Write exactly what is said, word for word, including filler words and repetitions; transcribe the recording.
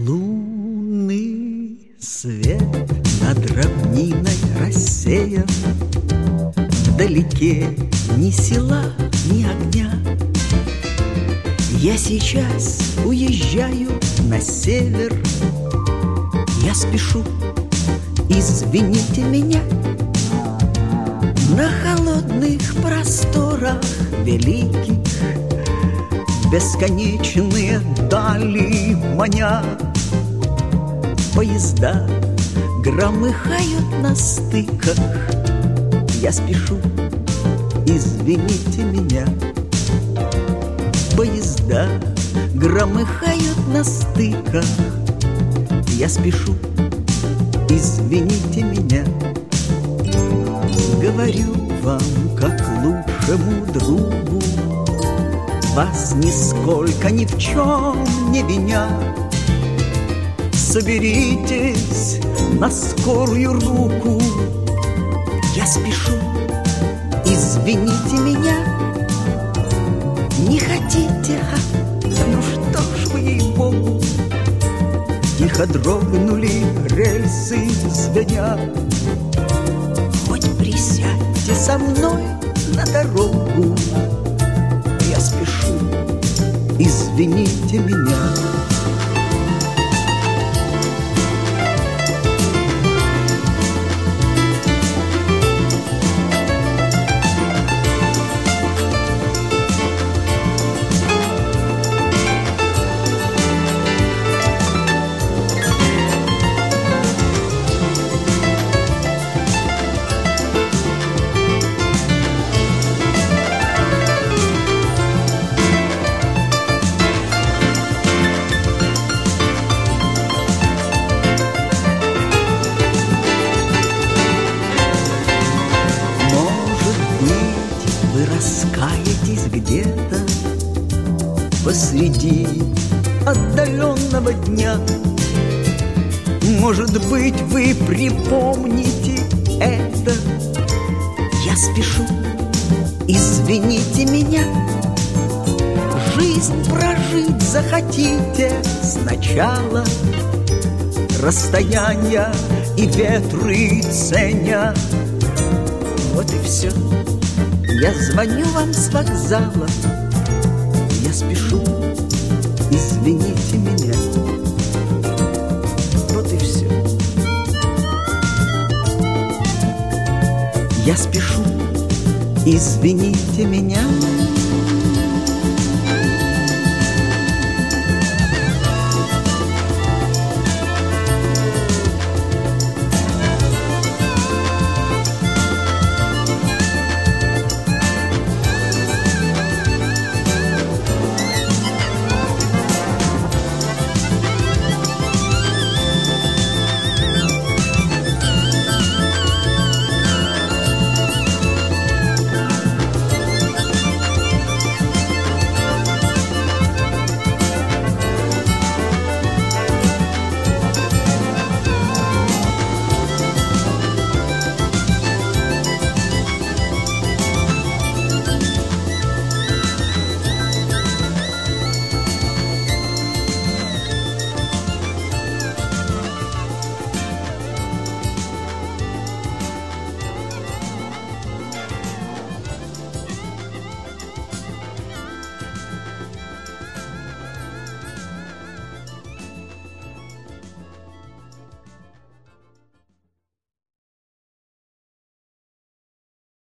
Лунный свет над равниной рассеян, вдалеке ни села, ни огня. Я сейчас уезжаю на север, я спешу, извините меня. На холодных просторах великих бесконечные дали манят. Поезда громыхают на стыках, я спешу, извините меня. Поезда громыхают на стыках, я спешу, извините меня. Говорю вам, как лучшему другу, вас нисколько ни в чем не виня. Соберитесь на скорую руку, я спешу, извините меня. Не хотите, а? Ну что ж вы, ей-богу. Тихо дрогнули рельсы звеня. Хоть присядьте со мной на дорогу, я спешу, извините меня. Раскаетесь где-то посреди отдаленного дня. Может быть, вы припомните это. Я спешу, извините меня. Жизнь прожить захотите сначала, расстояния и ветры ценя. Вот и все. Я звоню вам с вокзала, я спешу, извините меня. Вот и все. Я спешу, извините меня.